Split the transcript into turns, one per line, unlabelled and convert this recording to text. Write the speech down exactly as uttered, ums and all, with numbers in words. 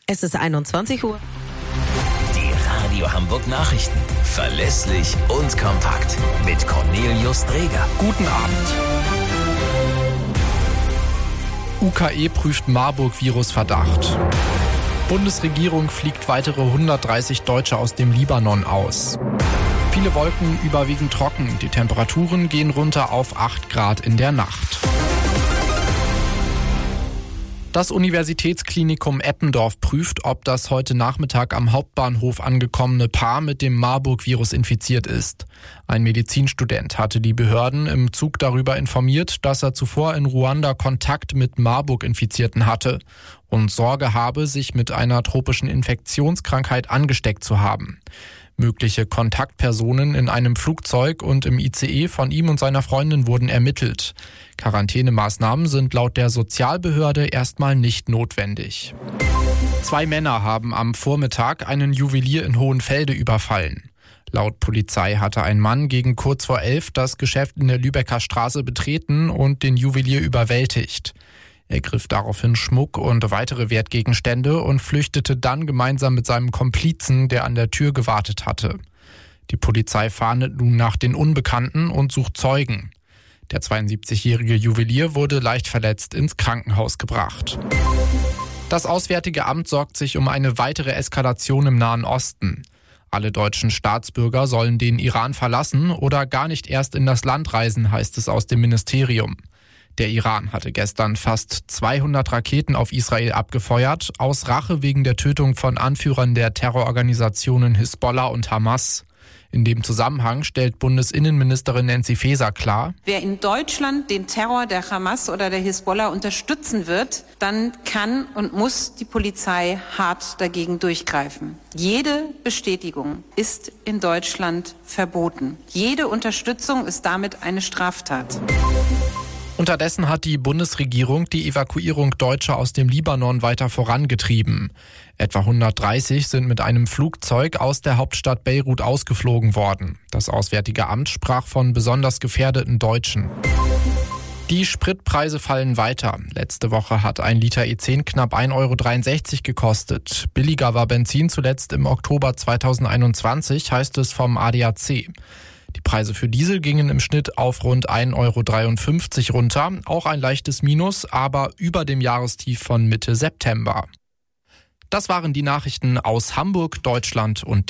Es ist einundzwanzig Uhr.
Die Radio Hamburg Nachrichten. Verlässlich und kompakt. Mit Cornelius Dreger.
Guten Abend. U K E prüft Marburg-Virus-Verdacht. Bundesregierung fliegt weitere hundertdreißig Deutsche aus dem Libanon aus. Viele Wolken, überwiegend trocken. Die Temperaturen gehen runter auf acht Grad in der Nacht. Das Universitätsklinikum Eppendorf prüft, ob das heute Nachmittag am Hauptbahnhof angekommene Paar mit dem Marburg-Virus infiziert ist. Ein Medizinstudent hatte die Behörden im Zug darüber informiert, dass er zuvor in Ruanda Kontakt mit Marburg-Infizierten hatte und Sorge habe, sich mit einer tropischen Infektionskrankheit angesteckt zu haben. Mögliche Kontaktpersonen in einem Flugzeug und im I C E von ihm und seiner Freundin wurden ermittelt. Quarantänemaßnahmen sind laut der Sozialbehörde erstmal nicht notwendig. Zwei Männer haben am Vormittag einen Juwelier in Hohenfelde überfallen. Laut Polizei hatte ein Mann gegen kurz vor elf das Geschäft in der Lübecker Straße betreten und den Juwelier überwältigt. Er griff daraufhin Schmuck und weitere Wertgegenstände und flüchtete dann gemeinsam mit seinem Komplizen, der an der Tür gewartet hatte. Die Polizei fahndet nun nach den Unbekannten und sucht Zeugen. Der zweiundsiebzigjährige Juwelier wurde leicht verletzt ins Krankenhaus gebracht. Das Auswärtige Amt sorgt sich um eine weitere Eskalation im Nahen Osten. Alle deutschen Staatsbürger sollen den Iran verlassen oder gar nicht erst in das Land reisen, heißt es aus dem Ministerium. Der Iran hatte gestern fast zweihundert Raketen auf Israel abgefeuert, aus Rache wegen der Tötung von Anführern der Terrororganisationen Hisbollah und Hamas. In dem Zusammenhang stellt Bundesinnenministerin Nancy Faeser klar:
Wer in Deutschland den Terror der Hamas oder der Hisbollah unterstützen wird, dann kann und muss die Polizei hart dagegen durchgreifen. Jede Bestätigung ist in Deutschland verboten. Jede Unterstützung ist damit eine Straftat.
Unterdessen hat die Bundesregierung die Evakuierung Deutscher aus dem Libanon weiter vorangetrieben. Etwa hundertdreißig sind mit einem Flugzeug aus der Hauptstadt Beirut ausgeflogen worden. Das Auswärtige Amt sprach von besonders gefährdeten Deutschen. Die Spritpreise fallen weiter. Letzte Woche hat ein Liter E zehn knapp ein Euro dreiundsechzig gekostet. Billiger war Benzin zuletzt im Oktober zweitausendeinundzwanzig, heißt es vom A D A C. Die Preise für Diesel gingen im Schnitt auf rund ein Euro dreiundfünfzig runter, auch ein leichtes Minus, aber über dem Jahrestief von Mitte September. Das waren die Nachrichten aus Hamburg, Deutschland und